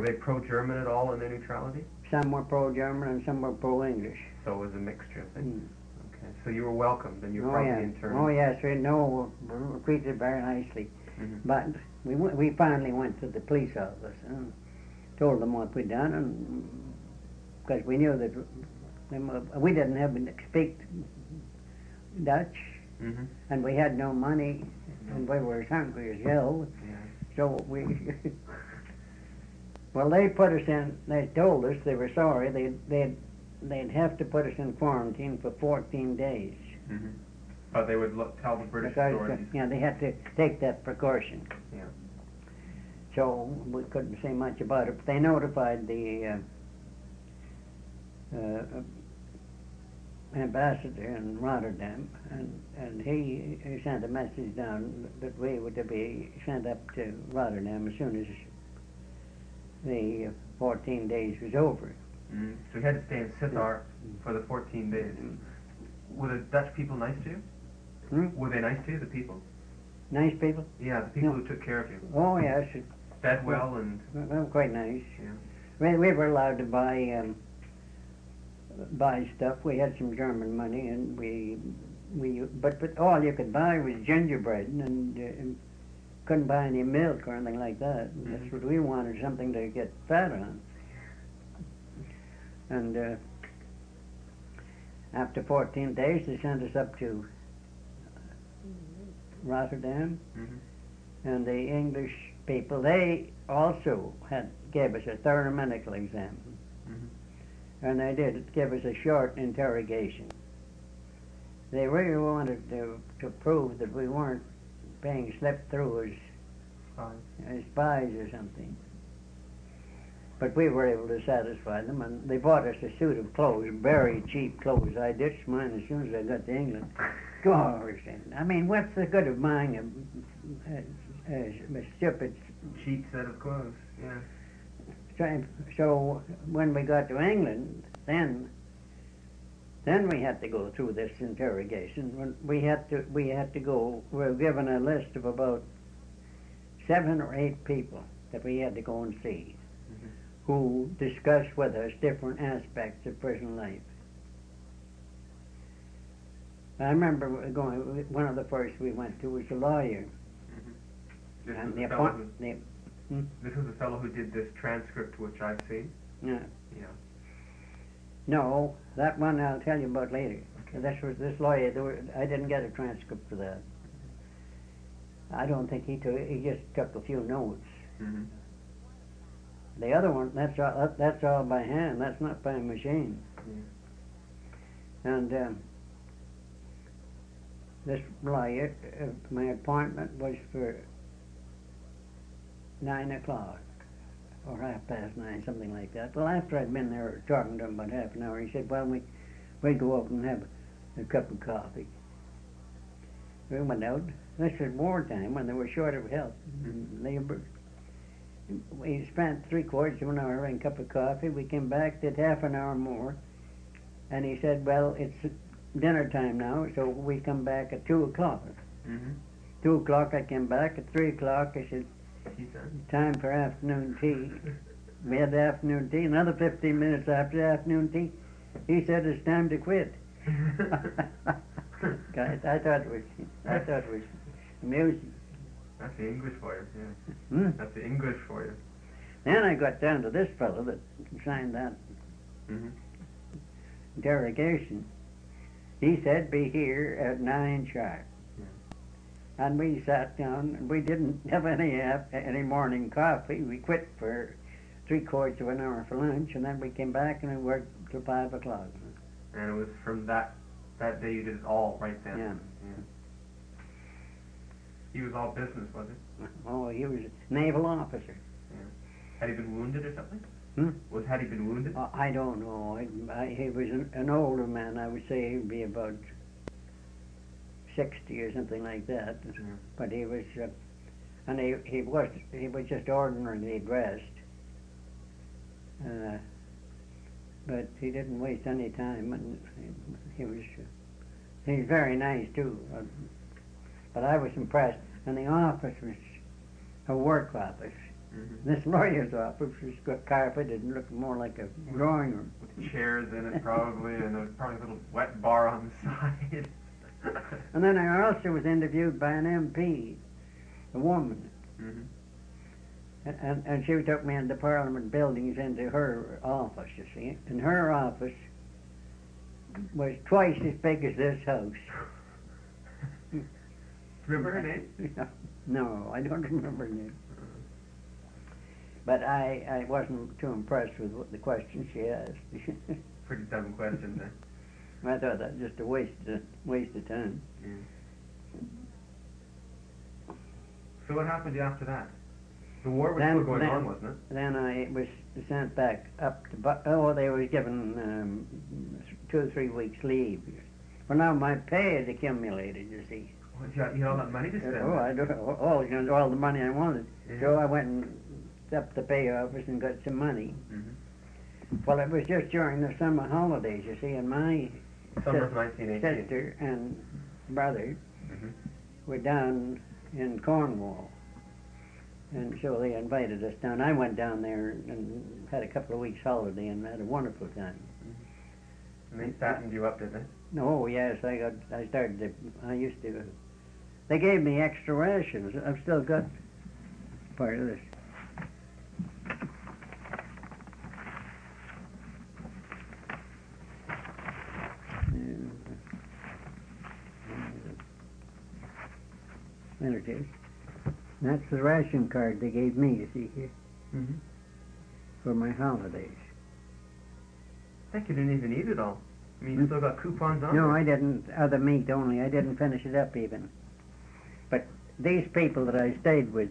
Were they pro-German at all in their neutrality? Some were pro-German and some were pro-English. So it was a mixture of things. Okay. So you were welcomed and you were Oh probably yes. interned. Oh yes, we were treated very nicely. But we finally went to the police office and told them what we'd done, and because we knew that we didn't even speak Dutch, and we had no money, and we were as hungry as hell. So well, they put us in. They told us they were sorry. They'd have to put us in quarantine for 14 days. But they would tell the British authorities. Yeah, they had to take that precaution. Yeah. So we couldn't say much about it. But they notified the ambassador in Rotterdam, and he sent a message down that we were to be sent up to Rotterdam as soon as the 14 days was over. So you had to stay in Sittard for the 14 days. Were the Dutch people nice to you? Were they nice to you, the people? Nice people? Yeah, the people who took care of you. Oh yes. Fed well and... They were quite nice. Yeah. We were allowed to buy stuff. We had some German money, and but all you could buy was gingerbread, and couldn't buy any milk or anything like that. That's what we wanted, something to get fat on. And after 14 days, they sent us up to Rotterdam, and the English people, they also gave us a thorough medical exam, and they did give us a short interrogation. They really wanted to prove that we weren't being slipped through as spies or something. But we were able to satisfy them, and they bought us a suit of clothes, very cheap clothes. I ditched mine as soon as I got to England. Gosh, I mean, what's the good of buying a stupid... cheap set of clothes, yeah. So when we got to England, then we had to go through this interrogation. When we had to go. We were given a list of about 7 or 8 people that we had to go and see, who discussed with us different aspects of prison life. I remember one of the first we went to was a lawyer. This And was the fellow who did this transcript which I've seen? Yeah. Yeah. No, that one I'll tell you about later. Okay. This lawyer, I didn't get a transcript for that. I don't think he just took a few notes. The other one, that's all by hand. That's not by machine. And this lawyer, my appointment was for 9 o'clock or 9:30, something like that. Well, after I'd been there talking to him about half an hour, he said, "Well, we'd go up and have a cup of coffee." We went out. This was wartime when they were short of help and labor. We spent 3/4 of an hour having a cup of coffee. We came back, did half an hour more, and he said, "Well, it's dinner time now, so we come back at 2 o'clock. 2 o'clock I came back. At 3 o'clock I said, "Time for afternoon tea." We had the afternoon tea. Another 15 minutes after the afternoon tea, he said, "It's time to quit." I thought it was amusing. That's the English for you, That's the English for you. Then I got down to this fellow that signed that interrogation. He said, "Be here at 9 sharp." And we sat down, and we didn't have any morning coffee. We quit for 3/4 of an hour for lunch, and then we came back and we worked till 5 o'clock. And it was from that day you did it all right then? Yeah. He was all business, was he? Oh, he was a naval officer. Yeah. Had he been wounded or something? Had he been wounded? I don't know. He was an older man. I would say he'd be about 60 or something like that. But he was, and he was just ordinarily dressed. But he didn't waste any time, and he's very nice too. But I was impressed, and the office was a work office. This lawyer's office was got carpeted and looked more like a drawing room. With chairs in it probably, and there's probably a little wet bar on the side. And then I also was interviewed by an MP, a woman. And she took me into Parliament buildings into her office, you see. And her office was twice as big as this house. Remember her name? No, I don't remember her name. But I wasn't too impressed with the questions she asked. Pretty dumb questions, eh? I thought that was just a waste of time. So what happened to you after that? The war was still going on, wasn't it? Then I was sent back up to, they were given 2 or 3 weeks leave. Well, now my pay had accumulated, you see. Well, you had all that money to spend. All the money I wanted. Yeah. So I went and up the pay office and got some money. Well, it was just during the summer holidays, you see, and my Summer of 1918. sister and brother were down in Cornwall. And so they invited us down. I went down there and had a couple of weeks holiday and had a wonderful time. And they fattened you up, did they? Oh yes, they gave me extra rations. I've still got part of this. There it is. That's the ration card they gave me, you see here, for my holidays. I think you didn't even eat it all. I mean, you still got coupons on No, it. I didn't. Other meat only. I didn't finish it up even. But these people that I stayed with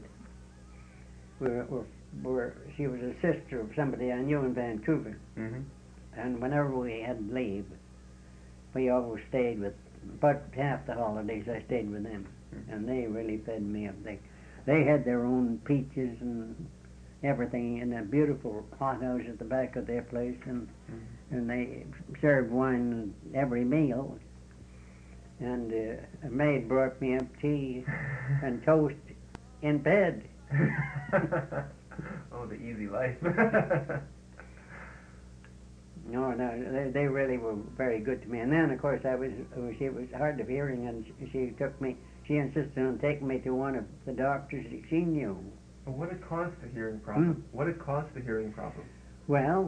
she was a sister of somebody I knew in Vancouver. And whenever we had leave, we always stayed with, about half the holidays I stayed with them. And they really fed me up. They had their own peaches and everything in a beautiful hothouse at the back of their place, and they served wine at every meal. And a maid brought me up tea and toast in bed. Oh, the easy life. No, they really were very good to me. And then, of course, it was hard of hearing, and she insisted on taking me to one of the doctors that she knew. Well, what had caused the hearing problem? What had caused the hearing problem? Well,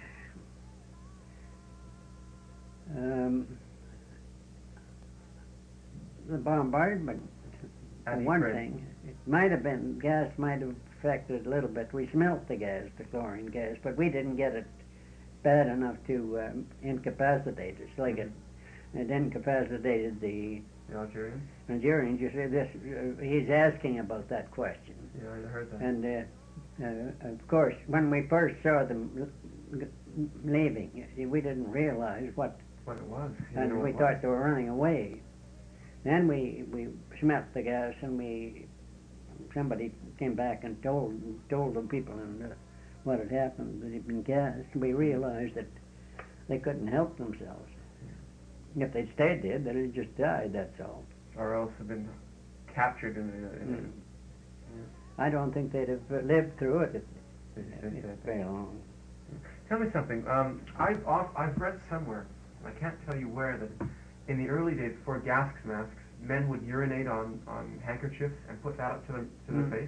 the bombardment, for one thing. It might have been, gas might have affected a little bit. We smelt the gas, the chlorine gas, but we didn't get it bad enough to incapacitate us. Like it incapacitated the Algerians? Nigerians. You see, he's asking about that question. Yeah, I heard that. And of course, when we first saw them leaving, you see, we didn't realize what it was. And we thought they were running away. Then we smelt the gas, and somebody came back and told the people what had happened, that he'd been gassed. We realized that they couldn't help themselves. If they'd stayed there, they'd have just died, that's all. Or else have been captured in I don't think they'd have lived through it very long. Tell me something. I've read somewhere, I can't tell you where, that in the early days before gas masks, men would urinate on handkerchiefs and put that up to their face.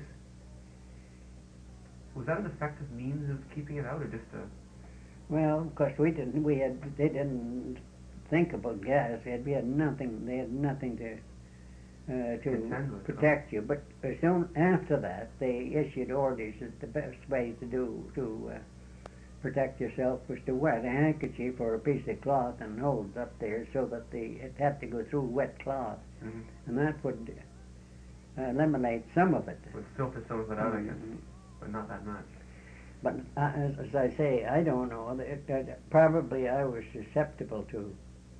Was that an effective means of keeping it out, or just a... Well, of course they didn't think about gas. They had nothing to protect you. But soon after that, they issued orders that the best way to protect yourself was to wet a handkerchief or a piece of cloth and hold it up there so that it had to go through wet cloth, and that would eliminate some of it. Would filter some of it out, I guess, but not that much. But as I say, I don't know. Probably I was susceptible to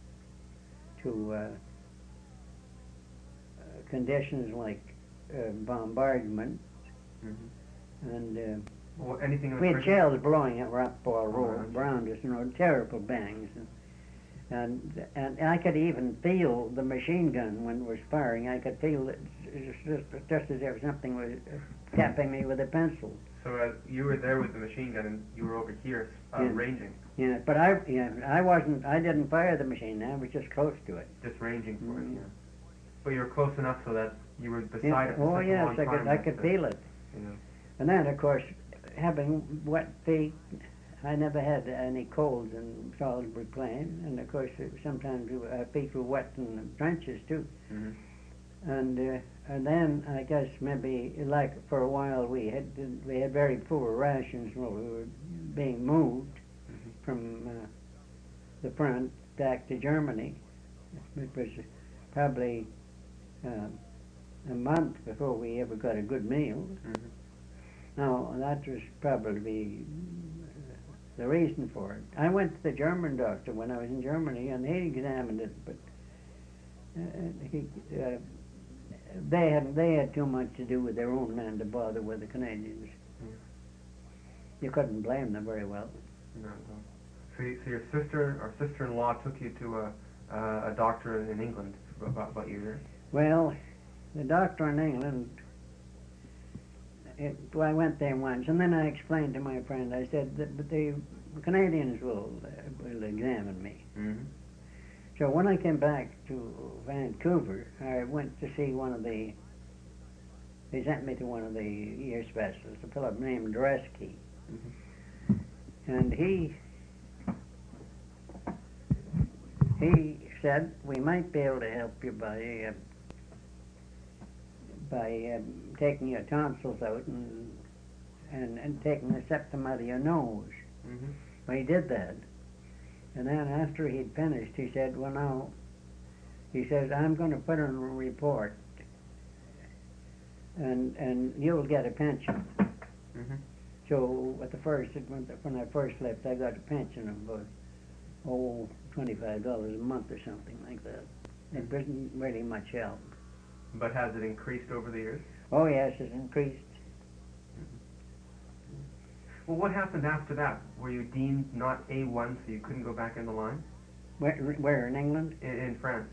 conditions like bombardment, and or anything. We had shells blowing up all around us, terrible bangs, and I could even feel the machine gun when it was firing. I could feel it just as if something was tapping me with a pencil. So you were there with the machine gun, and you were over here Yeah. ranging, Yeah, but I wasn't. I didn't fire the machine. I was just close to it. just ranging for it. Mm. Yeah. But you were close enough so that you were beside Yeah. it for Oh such a yes, long I time. could. I could feel it. You know. And then, of course, having wet feet, I never had any colds in Salisbury Plain. And of course, sometimes our feet were wet in the trenches too. Mhm. And then I guess maybe like for a while we had very poor rations while we were being moved Mhm. from the front back to Germany. It was probably a month before we ever got a good meal. Mhm. Now that was probably the reason for it. I went to the German doctor when I was in Germany, and he examined it, but they had too much to do with their own men to bother with the Canadians. Yeah. You couldn't blame them very well. No, no. So your sister or sister-in-law took you to a doctor in England about you there? Well, the doctor in England, I went there once, and then I explained to my friend, I said, the Canadians will examine me. Mm-hmm. So when I came back to Vancouver, I went to see they sent me to one of the ear specialists, a fellow named Dresky. Mm-hmm. And he said we might be able to help you by taking your tonsils out and taking the septum out of your nose. Mm-hmm. Well, he did that. And then after he'd finished, he said, well, now, he says, I'm going to put in a report, and you'll get a pension. Mm-hmm. So at when I first left, I got a pension of about, $25 a month or something like that. It wasn't really much help. But has it increased over the years? Oh yes, it's increased. Well, what happened after that? Were you deemed not A1, so you couldn't go back in the line? Where in England? In France.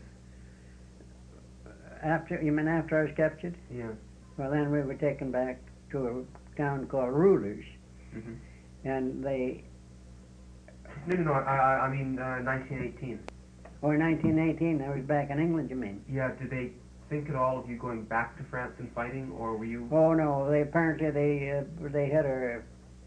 You mean after I was captured? Yeah. Well, then we were taken back to a town called Rulers, Mm-hmm. and they. No. I mean 1918. Oh, in 1918, I was back in England. You mean? Yeah. Did they think at all of you going back to France and fighting, or were you? Oh no, they apparently they had a.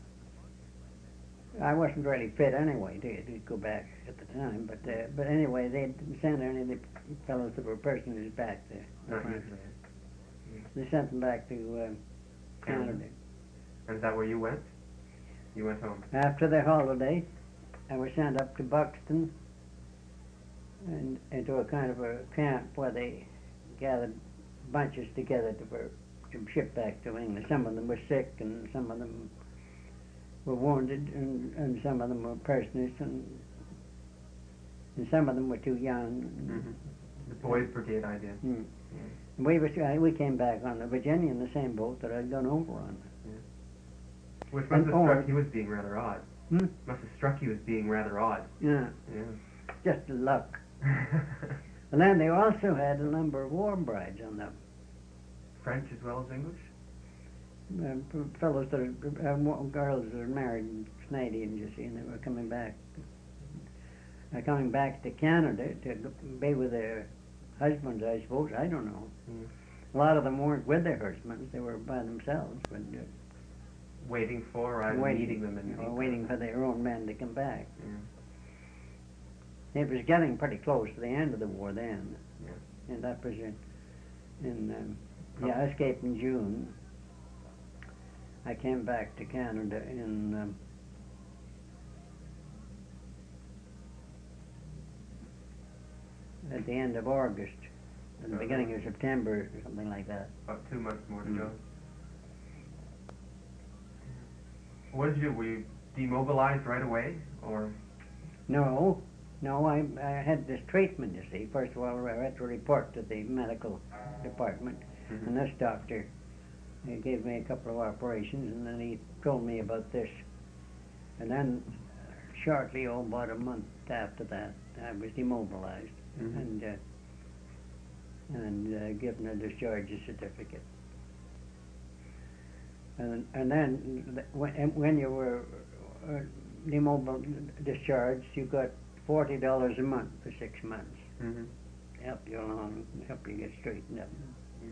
I wasn't really fit anyway to go back at the time, but anyway, they didn't send any of the fellows that were prisoners back there. Not usually. They sent them back to Canada. And is that where you went? You went home. After the holiday, I was sent up to Buxton and into a kind of a camp where they gathered bunches together to ship back to England. Some of them were sick, and some of them were wounded, and some of them were prisoners, and some of them were too young. Mm-hmm. The Boys Brigade idea. Mm. Yeah. We came back on the Virginia in the same boat that I'd gone over on. Yeah. Which must have struck you as being rather odd. Hmm? Must have struck you as being rather odd. Yeah, Yeah. just luck. And then they also had a number of war brides on them. French as well as English? Fellows that girls that are married Canadians, you see, and they were coming back to Canada to be with their husbands, I suppose. I don't know. Mm. A lot of them weren't with their husbands; they were by themselves, but Waiting for or meeting them in waiting for their own men to come back. Yeah. It was getting pretty close to the end of the war then, Yeah. and that was I escaped in June. I came back to Canada in at the end of August, at the beginning of September, or something like that. About 2 months more to go. What did you do? Were you demobilized right away, or? No, I had this treatment, you see. First of all, I had to report to the medical department, Mm-hmm. and this doctor he gave me a couple of operations, and then he told me about this. And then shortly, about a month after that, I was demobilized. Mm-hmm. and given a discharge certificate. And then when you were demobile discharged, you got $40 a month for 6 months. Mm-hmm. Help you along, help you get straightened up. Yeah.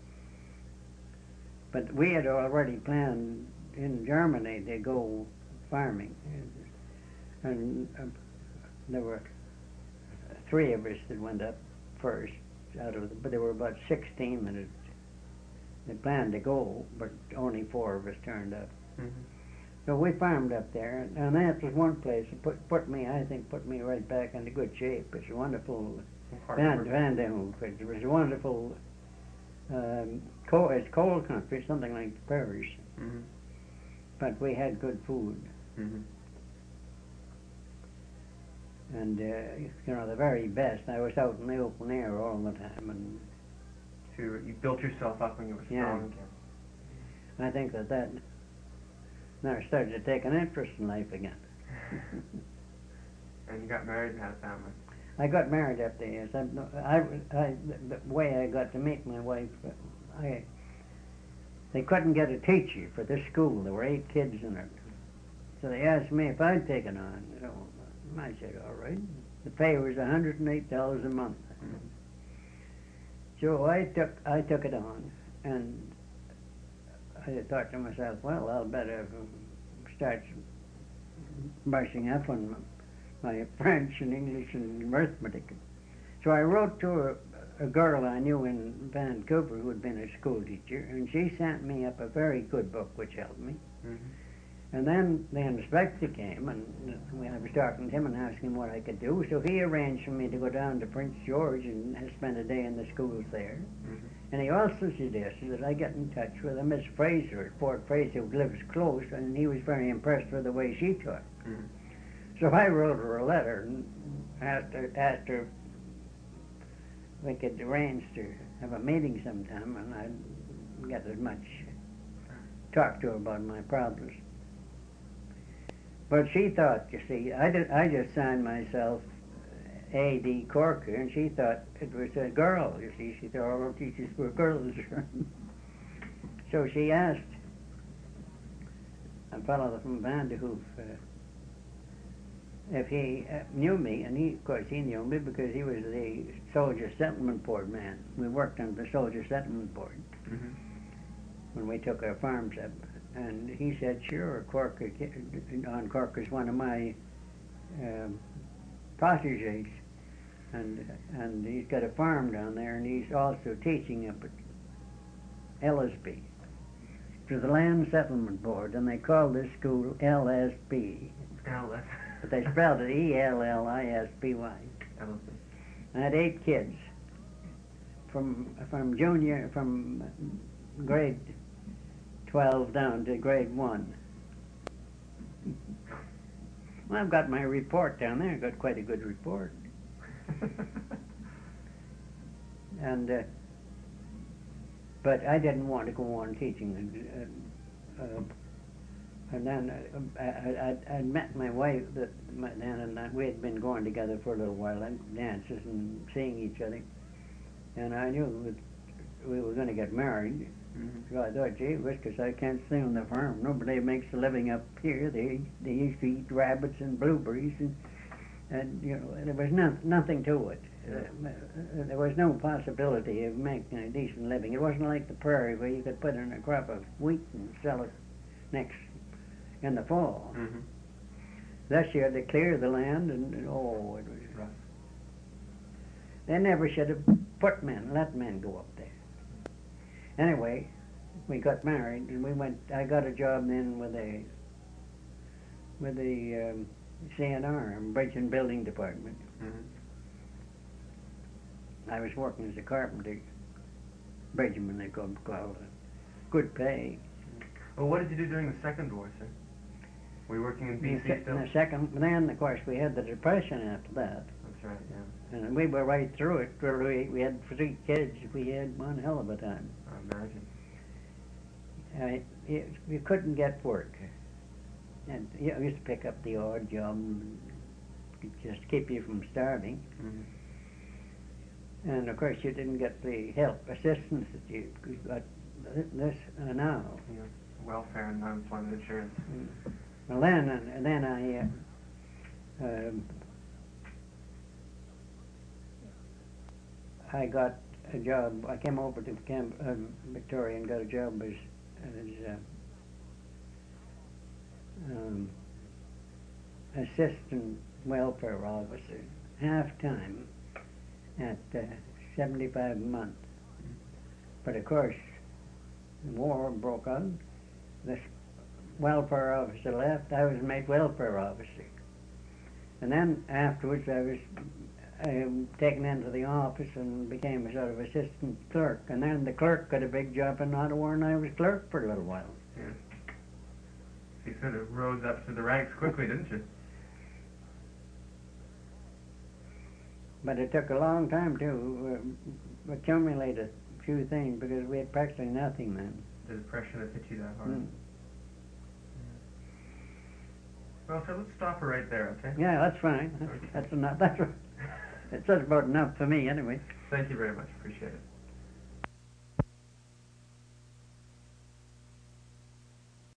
But we had already planned in Germany to go farming, and there were 3 of us that went up first but there were about 16 that planned to go, but only 4 of us turned up. Mm-hmm. So we farmed up there, and that was one place that put me right back into good shape. It's a wonderful Vandenhoef. It was a wonderful it's cold country, something like the prairies. Mm-hmm. But we had good food. Mm-hmm. And the very best. I was out in the open air all the time, and so you built yourself up when you were strong again. I think that then I started to take an interest in life again. And you got married and had a family. I got married up there. Yes, the way I got to meet my wife, they couldn't get a teacher for this school. There were 8 kids in it, so they asked me if I'd take it on. I said, all right. The pay was $108 a month. Mm-hmm. So I took it on, and I thought to myself, well, I'll better start brushing up on my French and English and arithmetic. So I wrote to a girl I knew in Vancouver who had been a school teacher, and she sent me up a very good book which helped me. Mm-hmm. And then the inspector came, and I was talking to him and asking him what I could do. So he arranged for me to go down to Prince George and spend a day in the schools there. Mm-hmm. And he also suggested that I get in touch with a Miss Fraser at Fort Fraser, who lives close, and he was very impressed with the way she taught. Mm-hmm. So I wrote her a letter and asked her if we could arrange to have a meeting sometime, and I'd get as much talk to her about my problems. But she thought, you see, I just signed myself A.D. Corker, and she thought it was a girl. You see, she thought all teachers were girls. So she asked a fellow from Vanderhoof if he knew me, and of course he knew me because he was the Soldier Settlement Board man. We worked on the Soldier Settlement Board Mm-hmm. when we took our farms up. And he said, sure, Corker, Don Corker's one of my protégés, and he's got a farm down there, and he's also teaching up at Ellisby. To the Land Settlement Board, and they called this school LSB. LS. But they spelled it ELLISBY. LSB. I had 8 kids from grade 12 down to grade 1. Well, I've got my report down there. I've got quite a good report. And but I didn't want to go on teaching. And then I'd met my wife then, and we had been going together for a little while, and dances and seeing each other. And I knew we were going to get married. Mm-hmm. So I thought, gee whiz, 'cause I can't stay on the farm. Nobody makes a living up here. They used to eat rabbits and blueberries, and there was nothing to it. There was no possibility of making a decent living. It wasn't like the prairie where you could put in a crop of wheat and sell it in the fall. Mm-hmm. Thus you had to clear the land, and it was rough. They never should have let men go up there. Anyway, we got married, and I got a job then with the CNR, Bridge and Building Department. Mm-hmm. I was working as a carpenter, bridgeman they called it. Good pay. Well, what did you do during the Second War, sir? Were you working in BC still? Then, of course, we had the Depression after that. That's right, yeah. And we were right through it. We had 3 kids. We had one hell of a time. I imagine. You couldn't get work. And you used to pick up the odd job just to keep you from starving. Mm-hmm. And of course you didn't get the help, assistance that you got this now. Yeah. welfare and unemployment insurance. Well, then I got a job. I came over to Camp Victoria and got a job as assistant welfare officer, half time, at 75 a month. But of course, the war broke out. The welfare officer left. I was made welfare officer, and then afterwards I was taken into the office and became a sort of assistant clerk. And then the clerk got a big job in Ottawa, and I was clerk for a little while. Yeah. You sort of rose up to the ranks quickly, didn't you? But it took a long time to accumulate a few things because we had practically nothing then. The depression had hit you that hard. Mm. Well, so let's stop her right there, okay? Yeah, that's fine. That's enough. That's about enough for me, anyway. Thank you very much. Appreciate it.